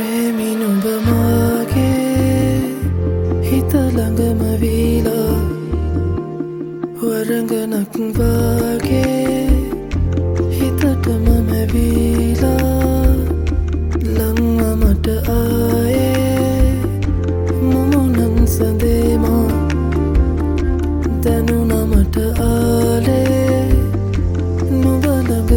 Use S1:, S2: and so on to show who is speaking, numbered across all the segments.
S1: ප්‍රේමි නුඹ මාගේ හිත ළඟම වීලා වරඟනක් වාගේ හිතටම මැවීලා ලංව මට ආයේ මුමුණන් සඳේමා දැනුණ මට ආලේ නුඹ ළඟ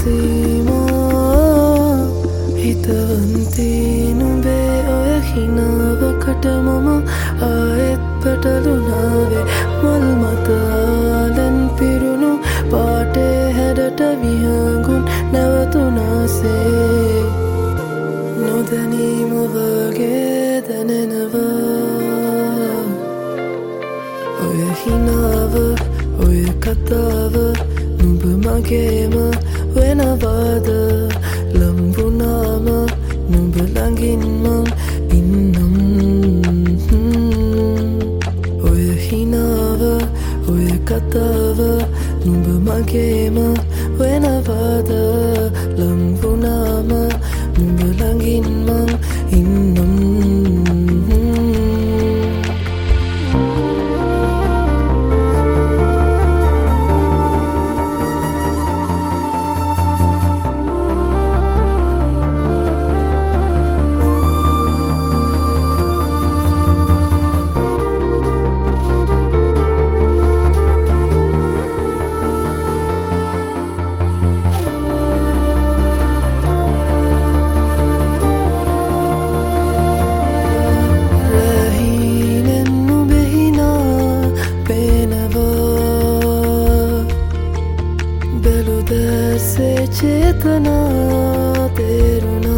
S1: අසීමා හිතවන්තී නුඹේ ඔය හිනාවකට මම ආයෙත් පැටලුණාවේ මල් මත ආලෙන් පිරුණු පාටේ හැඩට විහඟුන් නැවතුනාසේ නොදැනීම වගේ දැනෙනවා ඔය හිනාව ඔය කතාව නුඹ මගේම වෙනවාද ලම්බුනාම නුඹ ළඟින් මං ඉන්නම් ඔය හිනාව ඔය කතාව නුඹ මගේම වෙනවාද ලම්බුනාම නුඹ ළඟින් මං ඉන්නම් से चेतना तेरुना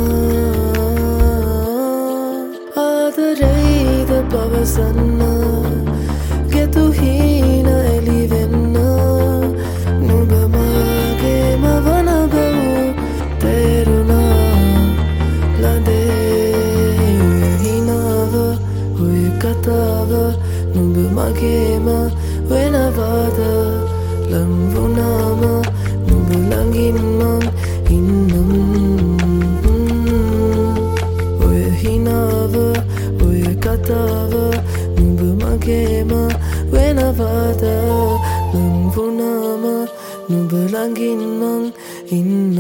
S1: आदरेद पवसन्ना ಗೆತು ಹೀನ ಎಲಿವೆನ್ನ ನುಬ ಮಾಗೆ ಮವನಬವು ತೇರುನ ಲದೆ ಹಿನಾವ ಹುಯ ಕತಾವ ನುಬ ಮಗೇಮ ವೆನವಾದ ಲಂಬುನಾಮ නුඹ ළඟින් මං ඉන්නම් ඔය හිනාව ඔය කතාව නුඹ මගේම වෙනවාද ලං වුණාම නුඹ ළඟින් මං ඉන්නම්